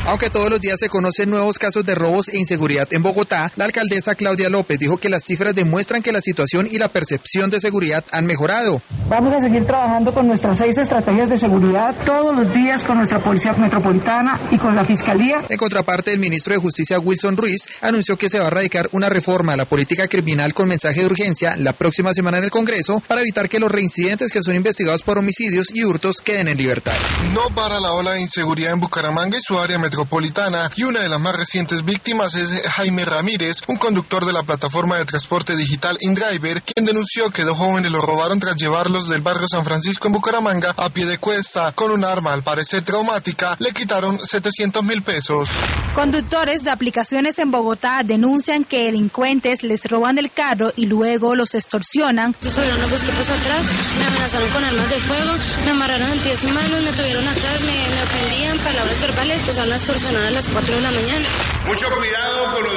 Aunque todos los días se conocen nuevos casos de robos e inseguridad en Bogotá, la alcaldesa Claudia López dijo que las cifras demuestran que la situación y la percepción de seguridad han mejorado. Vamos a seguir trabajando con nuestras 6 estrategias de seguridad todos los días con nuestra Policía Metropolitana y con la Fiscalía. En contraparte, el ministro de Justicia Wilson Ruiz anunció que se va a radicar una reforma a la política criminal con mensaje de urgencia la próxima semana en el Congreso para evitar que los reincidentes que son investigados por homicidios y hurtos queden en libertad. No para la ola de inseguridad en Bucaramanga y su área metropolitana, y una de las más recientes víctimas es Jaime Ramírez, un conductor de la plataforma de transporte digital InDriver, quien denunció que 2 jóvenes lo robaron tras llevarlos del barrio San Francisco en Bucaramanga a pie de cuesta. Con un arma al parecer traumática, le quitaron 700.000 pesos. Conductores de aplicaciones en Bogotá denuncian que delincuentes les roban el carro y luego los extorsionan. Se subieron los 2 tipos atrás, me amenazaron con armas de fuego, me amarraron en pies y manos, me tuvieron atrás, me ofendían, palabras verbales, empezaron a extorsionar a las 4 de la mañana. Mucho cuidado con los